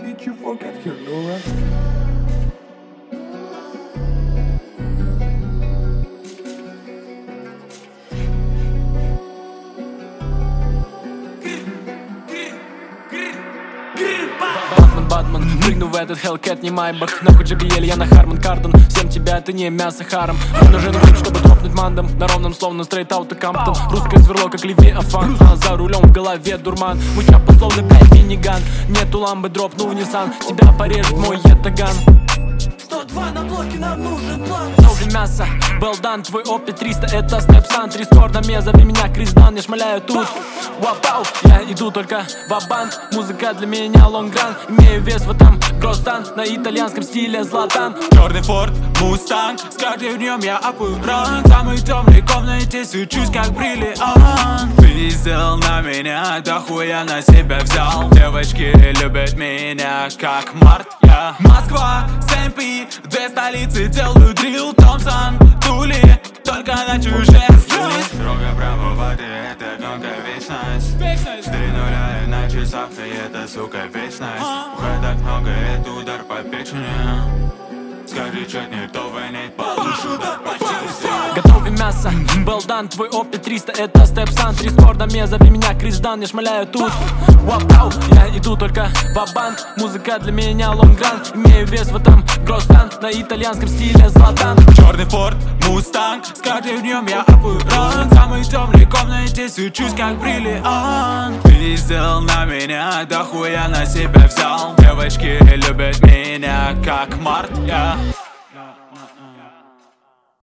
Did you forget your Laura? Батман, прыгну в этот Hellcat, не Майбах. Нахуй JBL, я на Харман Кардон. Всем тебя, ты не мясо харом. Мне нужен грипп, чтобы тропнуть мандом. На ровном, словно стрейт ауто Камптон. Русское сверло, как Левиафан. За рулем в голове дурман. Муча словно блядь миниган. Нету ламбы, дропнул Nissan. Тебя порежет мой етаган. 102 на блоке, нам нужен план. Новый мясо, well done, твой опыт 300, это степсан. 3 скор на мне, зови меня Крис Дан. Я шмаляю тут, вау, я иду только ва-банк. Музыка для меня лонгран. Имею вес в этом гросстан. На итальянском стиле Златан. Черный Форд, Мустанг. С каждым днем я аккурант. В самой темной комнате сучусь как бриллиант. Ты сделал на меня, дохуя на себя взял. Девочки любят меня как Март, я Москва, Сэмпи, две столицы делают дрил. Томпсон, Тули, только на чужих слез. Строго право воды, это гонка вечность. 3:0 и на часах, и это, сука, вечность. Уха так много, это удар по печени. Скажи, чё не то войне, получу удар по челюсти. Готовый мясо, well done, твой опыт 300, это степсан. 3 скор на мне, зови меня Крис Дан. Я шмаляю тут, вау, я иду только ва-банк. Музыка для меня лонгран. Имею вес в этом гросстан. На итальянском стиле Златан. Черный Форд, Мустанг. С каждым днем я аккурант. В самой темной комнате сучусь как бриллиант. Ты сделал на меня, дохуя на себя взял. Девочки любят меня как Март, я